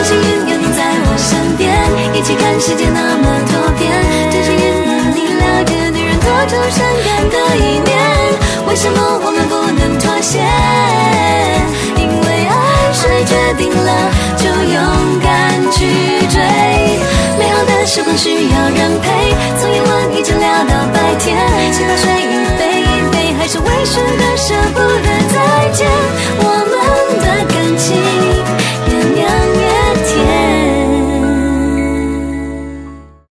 真幸运有你在我身边，一起看世界那么多变。真幸运和你了解女人多愁善感的一面，为什么我们不能妥协？因为爱是决定了就勇敢去追，美好的时光需要人陪，从夜晚一直聊到白天，谁怕睡一杯一杯，还是为谁的舍不得。